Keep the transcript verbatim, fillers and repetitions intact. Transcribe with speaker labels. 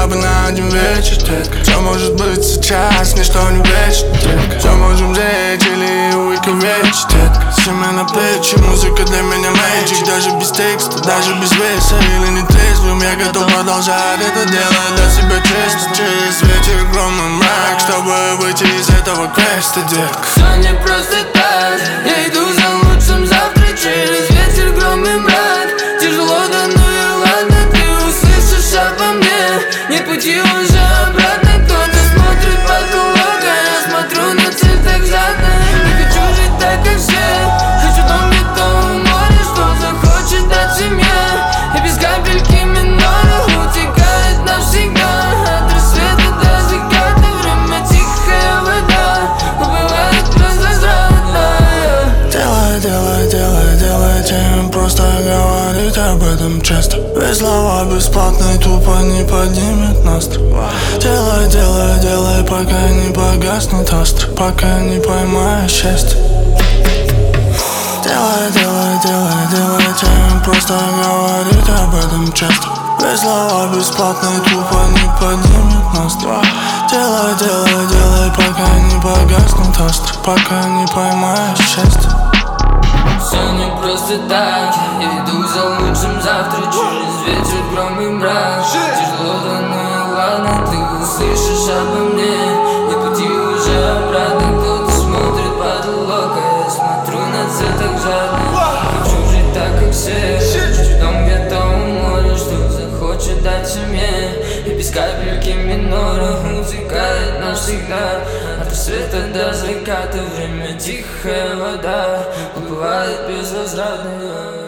Speaker 1: хотя бы на один вечер, детка. Все может быть сейчас, ничто не вечно, детка. Все можем взять или увековечить, детка. Семя на плечи, музыка для меня мэджик. Даже без текста, даже без веса или не трезвым, я готов продолжать это делать для себя честно. Через ветер, гром и мрак, чтобы выйти из этого квеста, детка.
Speaker 2: Все не просто так, я иду за лучшим завтра. Через ветер, гром и мрак, тяжело, да ну и ладно. Ты услышишь обо мне, нет пути уже обратно. Кто-то смотрит потолок, а я смотрю на цель так жадно. Не хочу жить так, как все, хочу дом где-то у моря, что захочет дать семье. И без капельки минора утекает навсегда. От рассвета до заката время тихая вода убивает безвозвратно.
Speaker 1: Делай, делай, делай, делайте им просто говорить об этом часто. Ведь слова бесплатные тупо не поднимет настрой. Делай, делай, делай, пока не погаснет остро, пока не поймаешь счастье. Делай, делай, делай, делайте им просто говорить об этом часто. Ведь слова бесплатные тупо не поднимет настрой. Делай, делай, делай, пока не погаснет остро, пока не поймаешь счастье.
Speaker 2: Все не просто так, я иду за лучшим завтра. Через ветер, гром и мрак, тяжело, да ну и ладно. Ты услышишь обо мне, нет пути уже обратно. Кто-то смотрит потолок, а я смотрю на цель так жадно. Хочу жить так, как все, хочу дом где-то у моря, что захочет дать семье. И без капельки минора утекает навсегда. От рассвета до заката время тихая вода убывает безвозвратно.